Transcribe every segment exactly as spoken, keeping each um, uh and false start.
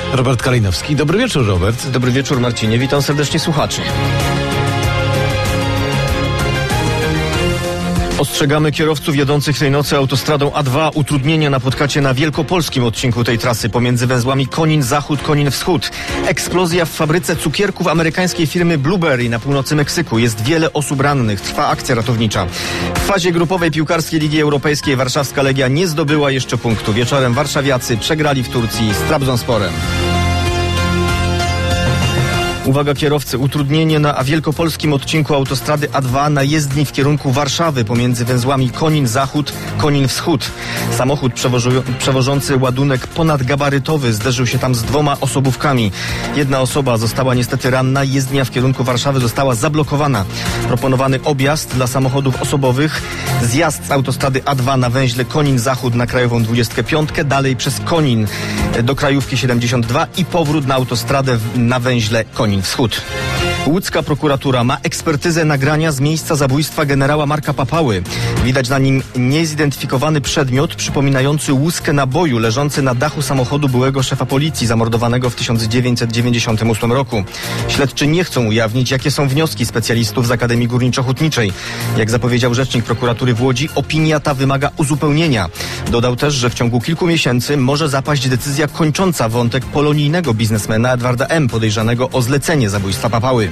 Robert Kalinowski. Dobry wieczór, Robert. Dobry wieczór, Marcinie. Witam serdecznie słuchaczy. Ostrzegamy kierowców jadących tej nocy autostradą A dwa. Utrudnienia napotkacie na wielkopolskim odcinku tej trasy pomiędzy węzłami Konin Zachód, Konin Wschód. Eksplozja w fabryce cukierków amerykańskiej firmy Blueberry na północy Meksyku. Jest wiele osób rannych. Trwa akcja ratownicza. W fazie grupowej piłkarskiej Ligi Europejskiej warszawska Legia nie zdobyła jeszcze punktu. Wieczorem warszawiacy przegrali w Turcji z Trabzonsporem. Uwaga kierowcy, utrudnienie na wielkopolskim odcinku autostrady A dwa na jezdni w kierunku Warszawy pomiędzy węzłami Konin Zachód, Konin Wschód. Samochód przewożu- przewożący ładunek ponadgabarytowy zderzył się tam z dwoma osobówkami. Jedna osoba została niestety ranna, jezdnia w kierunku Warszawy została zablokowana. Proponowany objazd dla samochodów osobowych, zjazd z autostrady A dwa na węźle Konin Zachód na krajową dwudziestkę piątkę, dalej przez Konin do krajówki siedemdziesiąt dwa i powrót na autostradę na węźle Konin Wschód. Łódzka prokuratura ma ekspertyzę nagrania z miejsca zabójstwa generała Marka Papały. Widać na nim niezidentyfikowany przedmiot przypominający łuskę naboju leżący na dachu samochodu byłego szefa policji zamordowanego w tysiąc dziewięćset dziewięćdziesiątym ósmym roku. Śledczy nie chcą ujawnić, jakie są wnioski specjalistów z Akademii Górniczo-Hutniczej. Jak zapowiedział rzecznik prokuratury w Łodzi, opinia ta wymaga uzupełnienia. Dodał też, że w ciągu kilku miesięcy może zapaść decyzja kończąca wątek polonijnego biznesmena Edwarda M., podejrzanego o zlecenie zabójstwa Papały.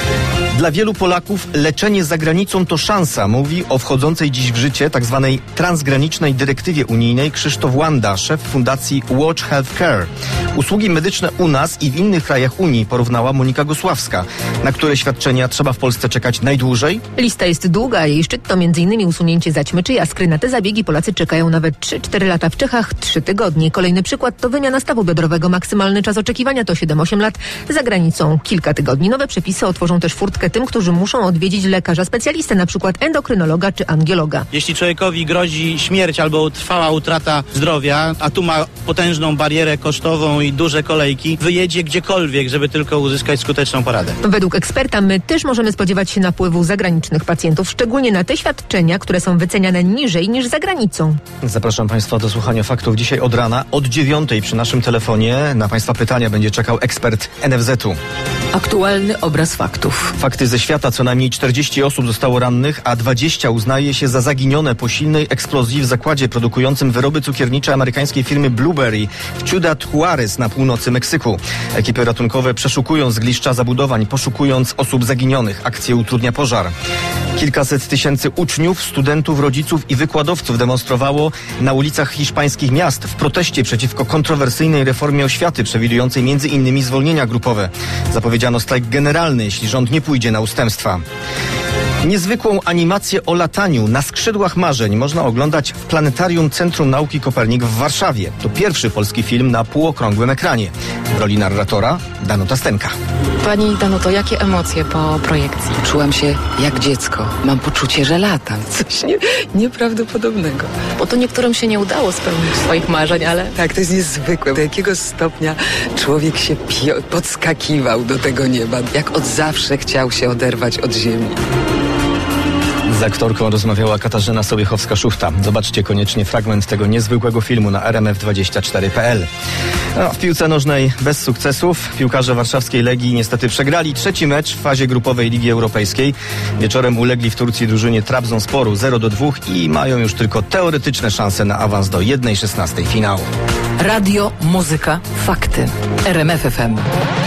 Dla wielu Polaków leczenie za granicą to szansa, mówi o wchodzącej dziś w życie tzw. transgranicznej dyrektywie unijnej Krzysztof Łanda, szef fundacji Watch Healthcare. Usługi medyczne u nas i w innych krajach Unii porównała Monika Gosławska. Na które świadczenia trzeba w Polsce czekać najdłużej? Lista jest długa, jej szczyt to między innymi usunięcie zaćmy czy jaskry. Na te zabiegi Polacy czekają nawet trzy cztery lata, w Czechach trzy tygodnie. Kolejny przykład to wymiana stawu biodrowego. Maksymalny czas oczekiwania to siedem osiem lat, za granicą kilka tygodni. Nowe przepisy otworzą też furtkę tym, którzy muszą odwiedzić lekarza specjalistę, na przykład endokrynologa czy angiologa. Jeśli człowiekowi grozi śmierć albo trwała utrata zdrowia, a tu ma potężną barierę kosztową i duże kolejki, wyjedzie gdziekolwiek, żeby tylko uzyskać skuteczną poradę. Według eksperta my też możemy spodziewać się napływu zagranicznych pacjentów, szczególnie na te świadczenia, które są wyceniane niżej niż za granicą. Zapraszam Państwa do słuchania faktów dzisiaj od rana. Od dziewiątej przy naszym telefonie na Państwa pytania będzie czekał ekspert N F Z u. Aktualny obraz faktów. Fakty ze świata. Co najmniej czterdzieści osób zostało rannych, a dwadzieścia uznaje się za zaginione po silnej eksplozji w zakładzie produkującym wyroby cukiernicze amerykańskiej firmy Blueberry w Ciudad Juarez na północy Meksyku. Ekipy ratunkowe przeszukują zgliszcza zabudowań, poszukując osób zaginionych. Akcję utrudnia pożar. Kilkaset tysięcy uczniów, studentów, rodziców i wykładowców demonstrowało na ulicach hiszpańskich miast w proteście przeciwko kontrowersyjnej reformie oświaty, przewidującej między innymi zwolnienia grupowe. Zapowiedziano strajk generalny, jeśli rząd nie pójdzie na ustępstwa. Niezwykłą animację o lataniu na skrzydłach marzeń można oglądać w Planetarium Centrum Nauki Kopernik w Warszawie. To pierwszy polski film na półokrągłym ekranie. W roli narratora Danuta Stenka. Pani Danuto, jakie emocje po projekcji? Czułam się jak dziecko. Mam poczucie, że latam. Coś nie, nieprawdopodobnego. Bo to niektórym się nie udało spełnić swoich marzeń, ale... Tak, to jest niezwykłe. Do jakiego stopnia człowiek się pio- podskakiwał do tego nieba. Jak od zawsze chciał się oderwać od ziemi. Z aktorką rozmawiała Katarzyna Sobiechowska-Szuchta. Zobaczcie koniecznie fragment tego niezwykłego filmu na r m f dwadzieścia cztery kropka p l. No, w piłce nożnej bez sukcesów. Piłkarze warszawskiej Legii niestety przegrali trzeci mecz w fazie grupowej Ligi Europejskiej. Wieczorem ulegli w Turcji drużynie Trabzonsporu zero do dwóch i mają już tylko teoretyczne szanse na awans do jednej szesnastej finału. Radio, muzyka, fakty. R M F F M.